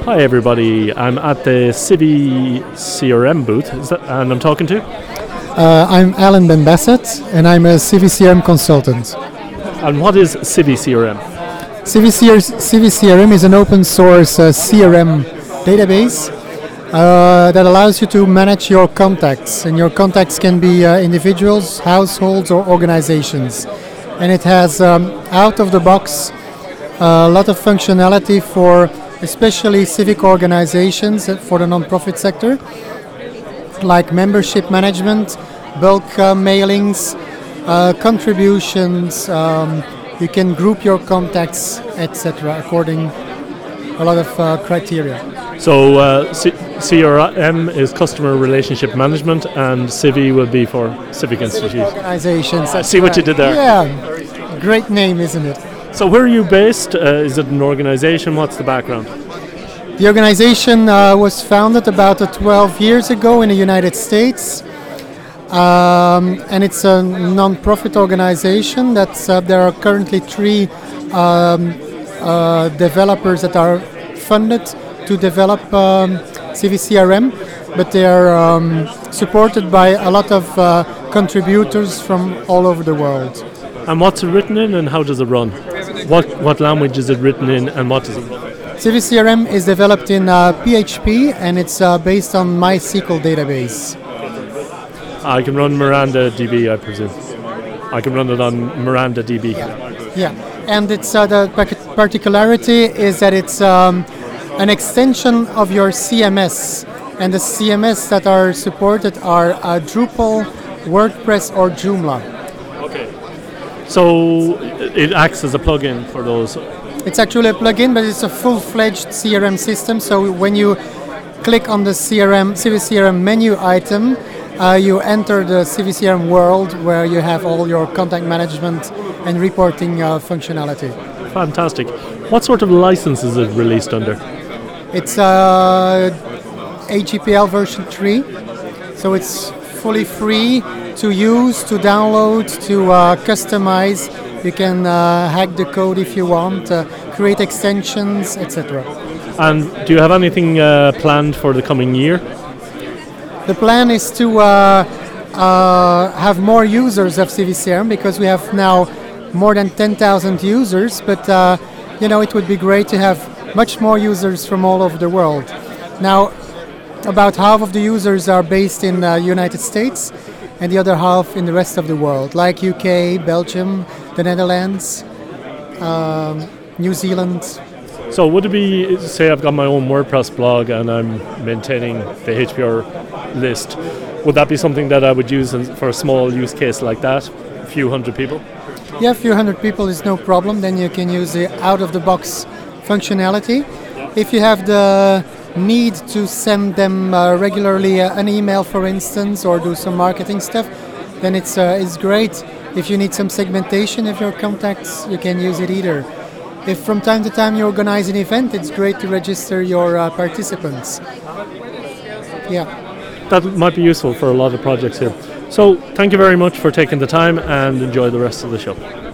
Hi everybody, I'm at the Civi CRM booth, and I'm talking to? I'm Alan Ben Bassett, and I'm a CVCRM consultant. And what is Civi CRM? CVCRM is an open source CRM database that allows you to manage your contacts, and your contacts can be individuals, households, or organizations. And it has out of the box a lot of functionality for especially civic organizations for the non-profit sector, like membership management, bulk mailings, contributions. You can group your contacts, etc., according a lot of criteria. So CRM is customer relationship management, and Civi will be for civic institutions. Organizations. I see what you did there. Yeah, great name, isn't it? So where are you based? Is it an organization? What's the background? The organization was founded about 12 years ago in the United States. And it's a non-profit organization. There are currently 3 developers that are funded to develop CVCRM, but they are supported by a lot of contributors from all over the world. And what's it written in, and how does it run? What language is it written in, and what does it run? CVCRM is developed in PHP, and it's based on MySQL database. I can run MirandaDB, I presume. I can run it on MirandaDB. Yeah, and it's the particularity is that it's an extension of your CMS, and the CMS that are supported are Drupal, WordPress, or Joomla. Okay. So it acts as a plugin for those. It's actually a plugin, but it's a full-fledged CRM system. So when you click on the CVCRM menu item, you enter the CVCRM world where you have all your contact management and reporting functionality. Fantastic. What sort of license is it released under? It's AGPL version 3, so it's fully free to use, to download, to customize. You can hack the code if you want, create extensions, etc. And do you have anything planned for the coming year? The plan is to have more users of CVCRM, because we have now more than 10,000 users, but it would be great to have much more users from all over the world. Now, about half of the users are based in the United States, and the other half in the rest of the world, like UK, Belgium, the Netherlands, New Zealand. So would it be, say I've got my own WordPress blog and I'm maintaining the HPR list, would that be something that I would use for a small use case like that, a few hundred people? Yeah, a few hundred people is no problem. Then you can use the out-of-the-box functionality. Yeah. If you have the need to send them regularly an email, for instance, or do some marketing stuff, then it's great. If you need some segmentation of your contacts, you can use it either. If from time to time you organize an event, it's great to register your participants. Yeah. That might be useful for a lot of projects here. So thank you very much for taking the time, and enjoy the rest of the show.